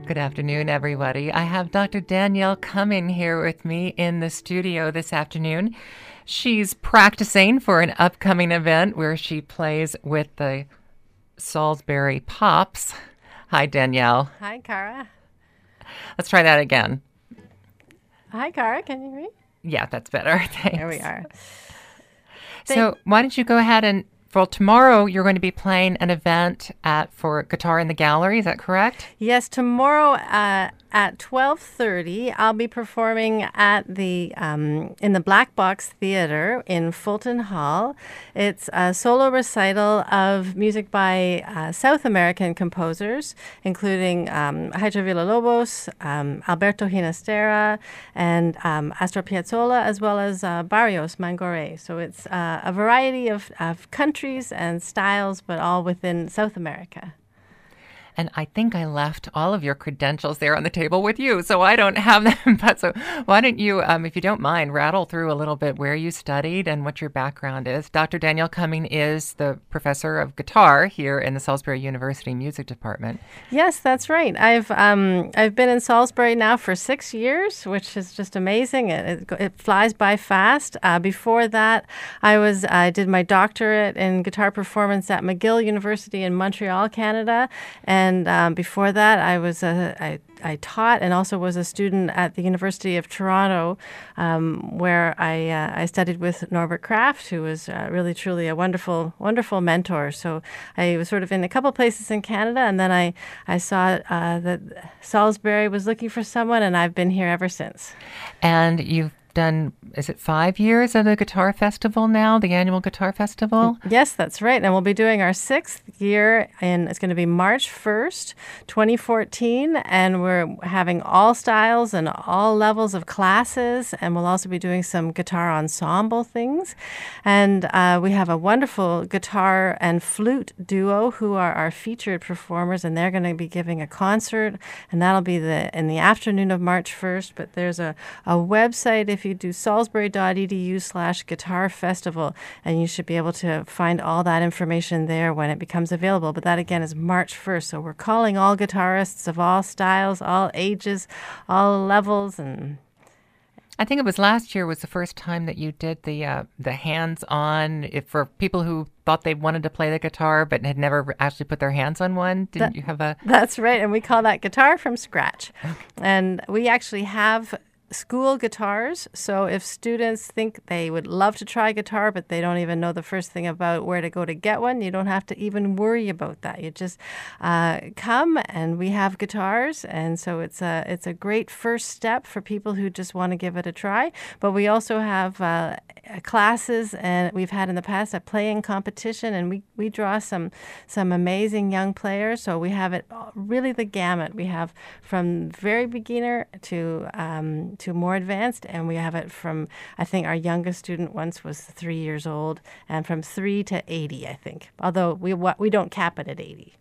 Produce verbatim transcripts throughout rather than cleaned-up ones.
Good afternoon, everybody. I have Doctor Danielle Cumming here with me in the studio this afternoon. She's practicing for an upcoming event where she plays with the Salisbury Pops. Hi, Danielle. Hi, Cara. Let's try that again. Hi, Cara. Can you hear me? Yeah, that's better. Thanks. There we are. So why don't you go ahead and, well, tomorrow you're going to be playing an event at for Guitar in the Gallery. Is that correct? Yes, tomorrow uh, at twelve thirty, I'll be performing at the um, in the Black Box Theatre in Fulton Hall. It's a solo recital of music by uh, South American composers, including um, Hydro Villa-Lobos, um, Alberto Ginastera, and um, Astor Piazzolla, as well as uh, Barrios Mangoré. So it's uh, a variety of, of countries and styles, but all within South America. And I think I left all of your credentials there on the table with you, so I don't have them. But so why don't you, um, if you don't mind, rattle through a little bit where you studied and what your background is. Doctor Danielle Cumming is the professor of guitar here in the Salisbury University Music Department. Yes, that's right. I've um, I've been in Salisbury now for six years, which is just amazing. It, it, it flies by fast. Uh, before that, I was I did my doctorate in guitar performance at McGill University in Montreal, Canada, and And um, before that, I was a, I, I taught and also was a student at the University of Toronto, um, where I uh, I studied with Norbert Kraft, who was uh, really truly a wonderful wonderful mentor. So I was sort of in a couple places in Canada, and then I I saw uh, that Salisbury was looking for someone, and I've been here ever since. And you've done, is it five years of the Guitar Festival now, the annual Guitar Festival? Yes, that's right. And we'll be doing our sixth year, and it's going to be March first, twenty fourteen. And we're having all styles and all levels of classes. And we'll also be doing some guitar ensemble things. And uh, we have a wonderful guitar and flute duo who are our featured performers. And they're going to be giving a concert. And that'll be the in the afternoon of March first. But there's a, a website if you do salisbury.edu slash guitar festival, and you should be able to find all that information there when it becomes available. But that again is March first. So we're calling all guitarists of all styles, all ages, all levels. And I think it was last year was the first time that you did the uh, the hands-on, if for people who thought they wanted to play the guitar but had never actually put their hands on one. Didn't that, you have a... That's right. And we call that Guitar from Scratch. Okay. And we actually have school guitars. So if students think they would love to try guitar, but they don't even know the first thing about where to go to get one, you don't have to even worry about that. You just uh, come, and we have guitars. And so it's a, it's a great first step for people who just want to give it a try. But we also have uh, classes, and we've had in the past a playing competition, and we, we draw some, some amazing young players. So we have it really the gamut. We have from very beginner to um, to more advanced, and we have it from, I think our youngest student once was three years old, and from three to eighty, I think, although we we don't cap it at eighty.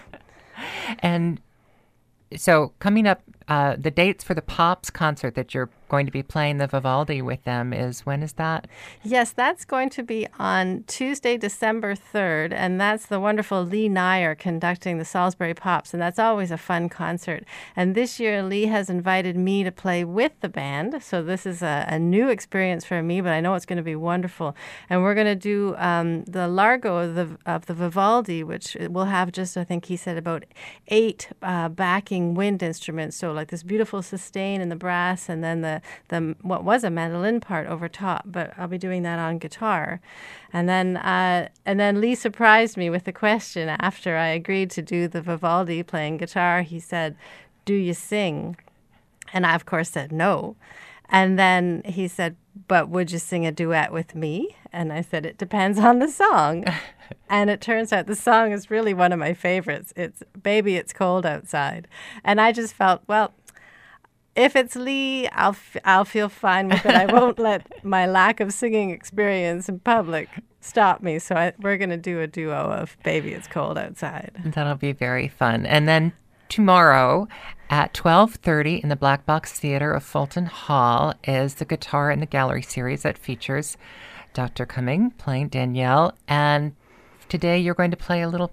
And so coming up, uh, the dates for the Pops concert that you're going to be playing the Vivaldi with them is, when is that? Yes, that's going to be on Tuesday, December third, and that's the wonderful Lee Nyer conducting the Salisbury Pops, and that's always a fun concert. And this year, Lee has invited me to play with the band, so this is a, a new experience for me, but I know it's going to be wonderful. And we're going to do um, the Largo of the, of the Vivaldi, which will have just, I think he said, about eight uh, backing wind instruments, so like this beautiful sustain in the brass, and then the the what was a mandolin part over top, but I'll be doing that on guitar. And then uh, and then Lee surprised me with the question after I agreed to do the Vivaldi playing guitar. He said, "Do you sing?" And I, of course, said no. And then he said, "But would you sing a duet with me?" And I said, "It depends on the song." And it turns out the song is really one of my favorites. It's "Baby, It's Cold Outside." And I just felt, well, if it's Lee, I'll f- I'll feel fine with it. I won't let my lack of singing experience in public stop me. So I, we're going to do a duo of "Baby, It's Cold Outside." That'll be very fun. And then tomorrow at twelve thirty in the Black Box Theatre of Fulton Hall is the Guitar in the Gallery series that features Doctor Cumming playing Danielle. And today you're going to play a little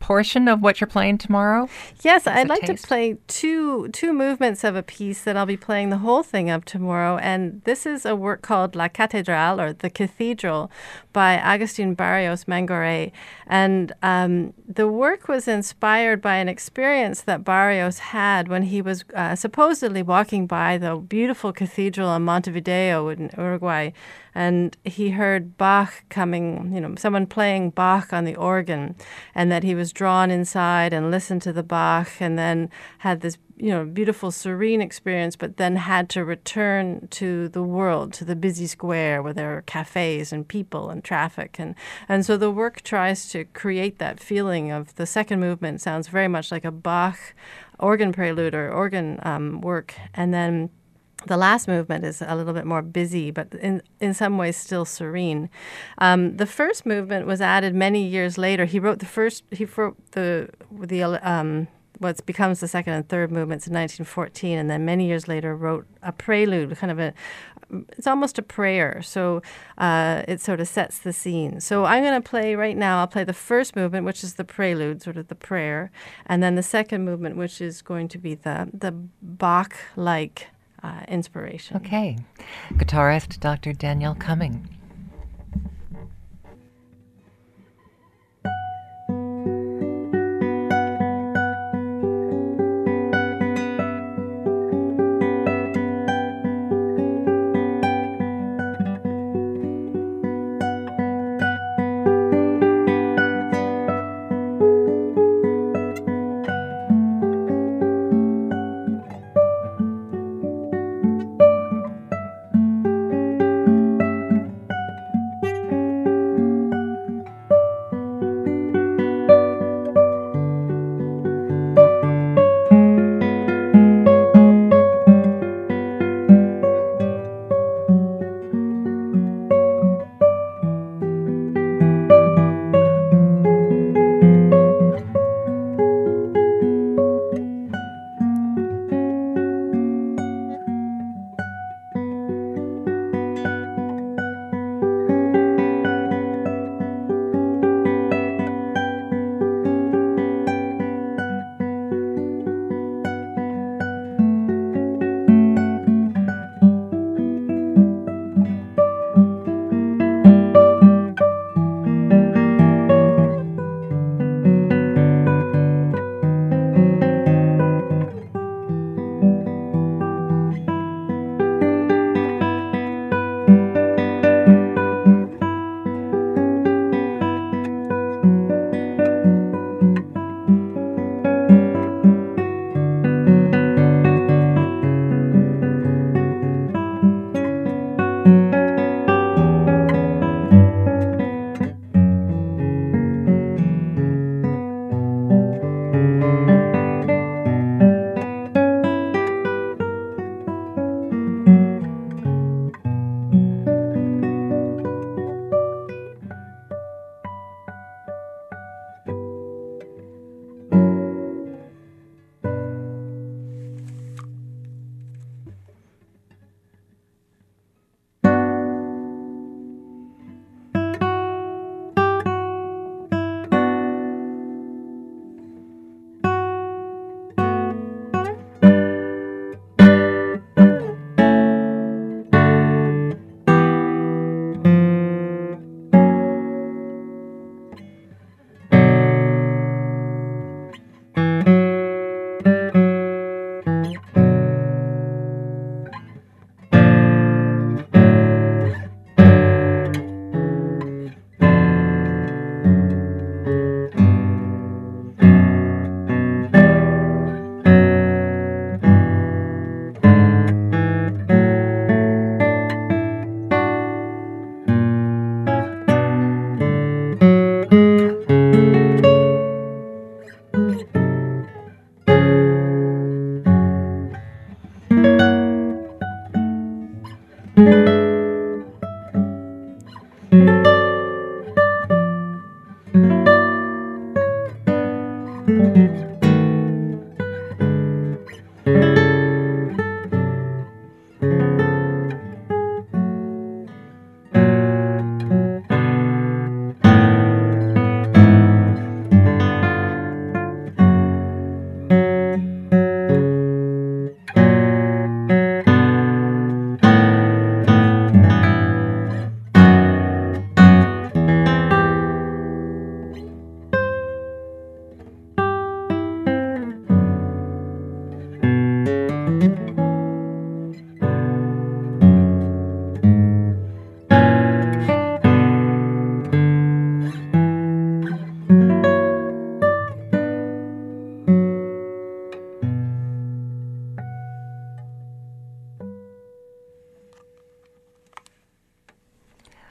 portion of what you're playing tomorrow? Yes, I'd like taste? to play two two movements of a piece that I'll be playing the whole thing of tomorrow. And this is a work called La Catedral, or The Cathedral, by Agustin Barrios Mangoré. And um, the work was inspired by an experience that Barrios had when he was uh, supposedly walking by the beautiful cathedral in Montevideo in Uruguay. And he heard Bach coming, you know, someone playing Bach on the organ, and that he was drawn inside and listened to the Bach, and then had this, you know, beautiful, serene experience, but then had to return to the world, to the busy square where there are cafes and people and traffic. And, and so the work tries to create that feeling of the second movement sounds very much like a Bach organ prelude or organ um, work. And then the last movement is a little bit more busy, but in, in some ways still serene. Um, the first movement was added many years later. He wrote the first, he wrote the, the um, what becomes the second and third movements in nineteen fourteen, and then many years later wrote a prelude, kind of a, it's almost a prayer. So uh, it sort of sets the scene. So I'm going to play right now, I'll play the first movement, which is the prelude, sort of the prayer, and then the second movement, which is going to be the, the Bach-like Uh, inspiration. Okay. Guitarist Doctor Danielle Cumming.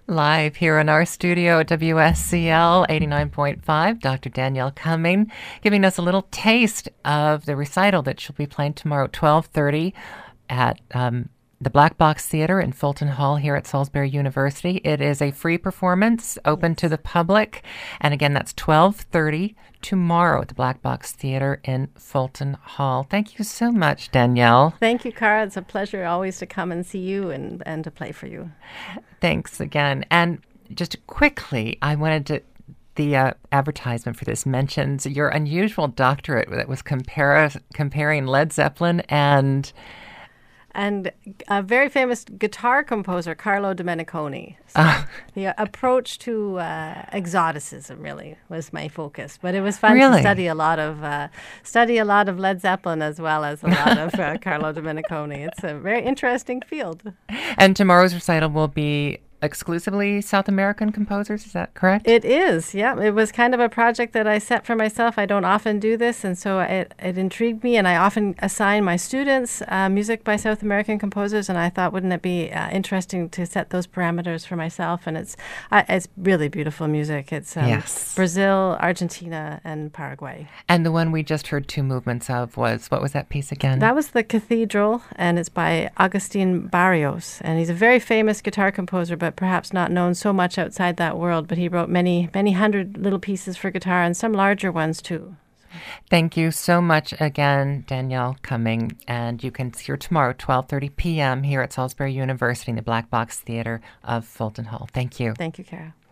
Live here in our studio at W S C L eighty-nine point five, Doctor Danielle Cumming giving us a little taste of the recital that she'll be playing tomorrow at twelve thirty at um, the Black Box Theater in Fulton Hall here at Salisbury University. It is a free performance open yes. to the public. And again, that's twelve thirty tomorrow at the Black Box Theater in Fulton Hall. Thank you so much, Danielle. Thank you, Cara. It's a pleasure always to come and see you and, and to play for you. Thanks again. And just quickly, I wanted to The uh, advertisement for this mentions your unusual doctorate that was compara- comparing Led Zeppelin and... And a very famous guitar composer, Carlo Domeniconi. So uh, the approach to uh, exoticism really was my focus, but it was fun really? to study a lot of uh, study a lot of Led Zeppelin as well as a lot of uh, Carlo Domeniconi. It's a very interesting field. And tomorrow's recital will be exclusively South American composers, is that correct? It is, yeah. It was kind of a project that I set for myself. I don't often do this, and so it, it intrigued me, and I often assign my students uh, music by South American composers, and I thought, wouldn't it be uh, interesting to set those parameters for myself? And it's uh, it's really beautiful music. It's um, yes. Brazil, Argentina, and Paraguay. And the one we just heard two movements of was, what was that piece again? That was The Cathedral, and it's by Agustin Barrios, and he's a very famous guitar composer, but perhaps not known so much outside that world, but he wrote many, many hundred little pieces for guitar and some larger ones too. Thank you so much again, Danielle Cumming. And you can see her tomorrow, twelve thirty p.m. here at Salisbury University in the Black Box Theater of Fulton Hall. Thank you. Thank you, Cara.